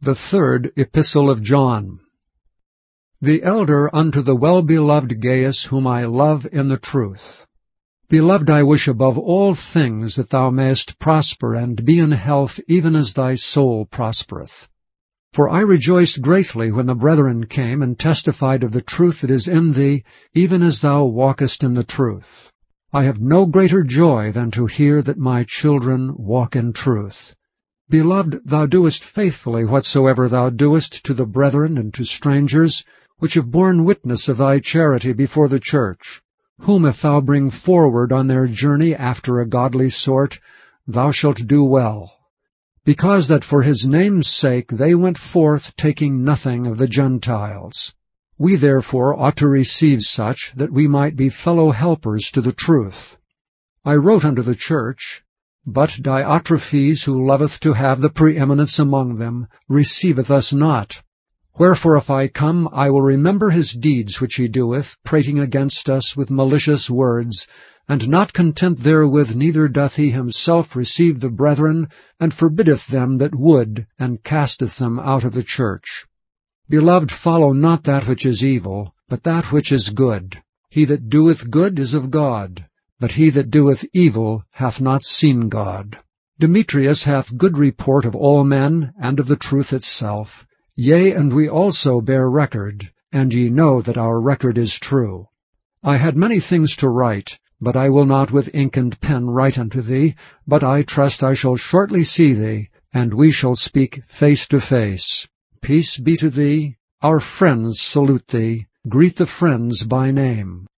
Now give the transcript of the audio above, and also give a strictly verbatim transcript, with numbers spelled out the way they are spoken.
The third Epistle of John. The elder unto the well-beloved Gaius, whom I love in the truth. Beloved, I wish above all things that thou mayest prosper and be in health, even as thy soul prospereth. For I rejoiced greatly when the brethren came and testified of the truth that is in thee, even as thou walkest in the truth. I have no greater joy than to hear that my children walk in truth. Beloved, thou doest faithfully whatsoever thou doest to the brethren and to strangers, which have borne witness of thy charity before the church, whom if thou bring forward on their journey after a godly sort, thou shalt do well. Because that for his name's sake they went forth taking nothing of the Gentiles. We therefore ought to receive such, that we might be fellow helpers to the truth. I wrote unto the church, but Diotrephes, who loveth to have the preeminence among them, receiveth us not. Wherefore if I come, I will remember his deeds which he doeth, prating against us with malicious words, and not content therewith, neither doth he himself receive the brethren, and forbiddeth them that would, and casteth them out of the church. Beloved, follow not that which is evil, but that which is good. He that doeth good is of God, but he that doeth evil hath not seen God. Demetrius hath good report of all men, and of the truth itself. Yea, and we also bear record, and ye know that our record is true. I had many things to write, but I will not with ink and pen write unto thee, but I trust I shall shortly see thee, and we shall speak face to face. Peace be to thee. Our friends salute thee. Greet the friends by name.